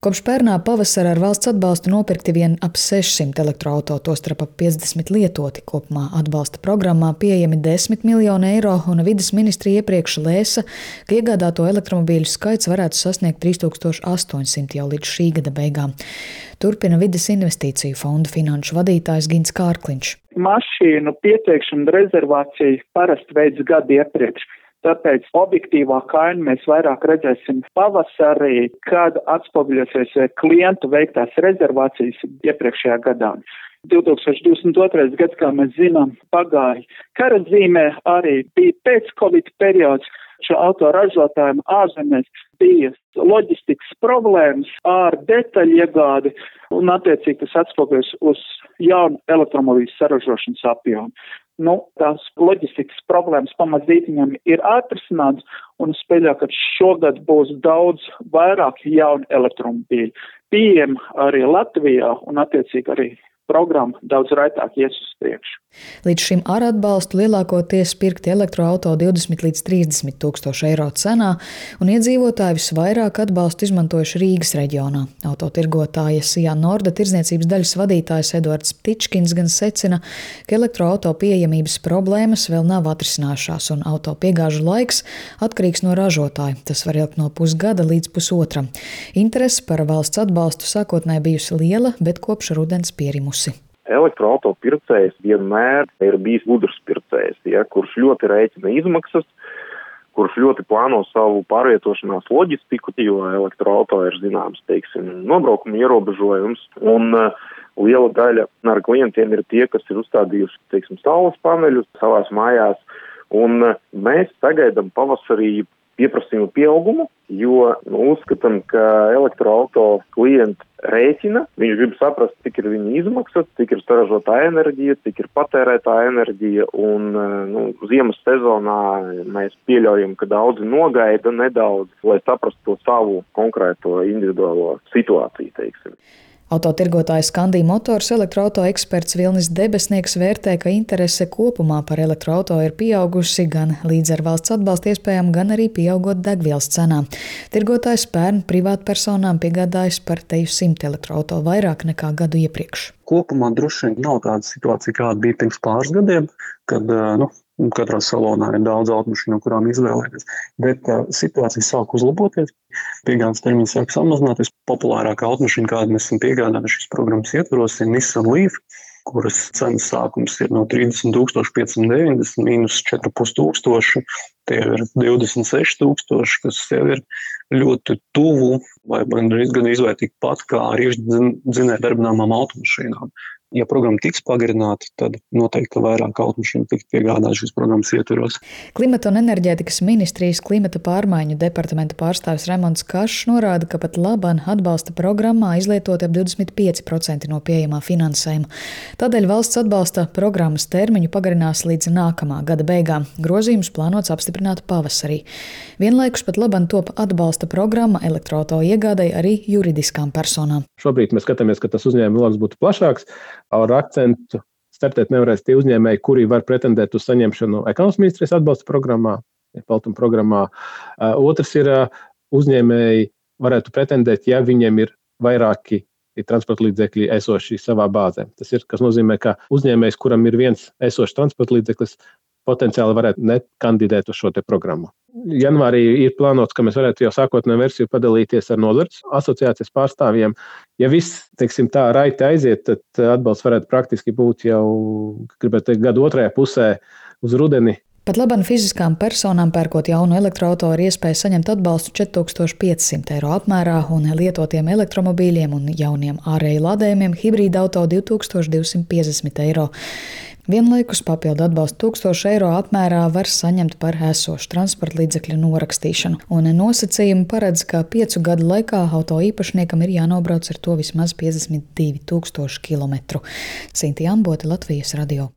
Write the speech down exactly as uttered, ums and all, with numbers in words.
Kopš pērnā pavasara ar valsts atbalstu nopirkti vien ap sešsimt elektroauto, tostarp ap piecdesmit lietoti. Kopumā atbalsta programmā pieejami desmit miljoni eiro, un vides ministrija iepriekš lēsa, ka iegādāto elektromobīļu skaits varētu sasniegt trīs tūkstoši astoņsimt jau līdz šī gada beigām. Turpina vides investīciju fonda finanšu vadītājs Gins Kārkliņš. Mašīnu pieteikšana rezervācija parasti veids gadu iepriekš. Tāpēc objektīvā kaina mēs vairāk redzēsim pavasarī, kad atspoguļosies klientu veiktās rezervācijas iepriekšējā gadā. divi tūkstoši divdesmit otrais gads, kā mēs zinām, pagāja kara zīmē, arī bija pēc Covid periods. Šo autoražotājiem ārzemēs bija loģistikas problēmas ar detaļu iegādi, un attiecīgi tas atspoguļos uz jaunu elektromobīļu saražošanas apjomu. Nu, tās loģistikas problēmas pamazītiņam ir atrisināts, un es pieļauju, ka šogad būs daudz vairāk jaunu elektromobīļu. Pieejami arī Latvijā, un attiecīgi arī programma daudz raitāk ies uz priekšu. Līdz šim ar atbalstu lielākoties pirkti elektroauto divdesmit līdz trīsdesmit tūkstoši eiro cenā, un iedzīvotāji visvairāk atbalstu izmantojuši Rīgas reģionā. Autotirgotāja Sijā Norda tirdzniecības daļas vadītājs Edvards Ptičkins gan secina, ka elektroauto pieejamības problēmas vēl nav atrisinājušās, un auto piegāžu laiks atkarīgs no ražotāja. Tas var ilgt no pusgada līdz pusotram. Interese par valsts atbalstu sākotnēji bijusi liela, bet kopš rudens pierimusi. Elektroauto pircējs vienmēr ir bijis gudrs pircējs, ja, kurš ļoti rēķina izmaksas, kurš ļoti plāno savu pārvietošanās loģistiku, jo elektroauto ir zināms, teiksim, nobraukuma ierobežojums, un uh, liela daļa ar klientiem ir tie, kas ir uzstādījuši, teiksim, saules paneļus savās mājās, un uh, mēs sagaidām pavasarī pieprasījumu pieaugumu, jo nu, uzskatām, ka elektroauto klienti rēķina, viņš grib saprast, cik ir viņa izmaksas, cik ir saražotā enerģija, cik ir patērētā enerģija, un nu, ziemas sezonā mēs pieļaujam, ka daudzi nogaida nedaudz, lai saprastu to savu konkrēto individuālo situāciju, teiksim. Autotirgotājs Skandija Motors elektroauto eksperts Vilnis Debesnieks vērtē, ka interese kopumā par elektroauto ir pieaugusi gan līdz ar valsts atbalsta iespējām, gan arī pieaugot degvielas cenām. Tirgotājs pērn privātpersonām piegādājis par teju simt elektroauto vairāk nekā gadu iepriekš. Kopumā droši vien nav tāda situācija, kāda bija pirms pāris gadiem, kad nu, katrā salonā ir daudz automašīnu, no kurām izvēlēties. Bet uh, situācija sāk uzlaboties, piegādes termiņi sāk samazināties. Populārākā automašīna, kādu mēs esam piegādājuši šīs programmas ietvaros, ir Nissan Leaf, kuras cenas sākums ir no trīsdesmit tūkstoši piecsimt deviņdesmit mīnus četri pus tūkstoši. Tie ir divdesmit seši tūkstoši, kas jau ir ļoti tuvu, vai gan izvērt tikpat kā ar iekšdzinēju darbināmām automašīnām. Ja programma tiks pagarināta, tad noteikti vairāk automašīnu tiks piegādāt šīs programmas ietvaros. Klimata un enerģētikas ministrijas klimata pārmaiņu departamenta pārstāvis Raimonds Kašs norāda, ka pat laban atbalsta programmā izlietoti ap divdesmit pieci procenti no pieejamā finansējuma. Tādēļ valsts atbalsta programmas termiņu pagarinās līdz nākamā gada beigām. Grozījums plānots apstiprināt pavasarī. Vienlaikus pat laban top atbalsta programma elektroauto iegādai arī juridiskām personām. Šobrīd mēs skatāmies, ka tas uzņēmuma loks būtu plašāks. Ar akcentu startēt nevarēs tie uzņēmēji, kuri var pretendēt uz saņemšanu ekonomikas ministrijas atbalsta programmā, Peltuma programmā. Otrs ir uzņēmēji varētu pretendēt, ja viņiem ir vairāki transporta līdzekļi esoši savā bāzē. Tas ir, kas nozīmē, ka uzņēmējs, kuram ir viens esošs transporta līdzeklis, potenciāli varētu nekandidēt uz šo te programmu. Janvārī ir plānots, ka mēs varētu jau sākotnējo versiju padalīties ar nozares asociācijas pārstāvjiem. Ja viss, teiksim, tā raiti aiziet, tad atbalsts varētu praktiski būt jau, gribētu teikt, gadu otrajā pusē uz rudeni. Pat laban fiziskām personām pērkot jaunu elektroauto ir iespēja saņemt atbalstu četri tūkstoši piecsimt eiro apmērā, un lietotiem elektromobīļiem un jauniem ārēji lādējumiem hibrīda auto divi tūkstoši divsimt piecdesmit eiro. Vienlaikus papildu atbalstu tūkstošu eiro apmērā var saņemt par esošu transporta līdzekļu norakstīšanu, un nosacījumi paredz, ka piecu gadu laikā auto īpašniekam ir jānobrauc ar to vismaz piecdesmit divi tūkstoši kilometru. Sintīna Ambote, Latvijas radio.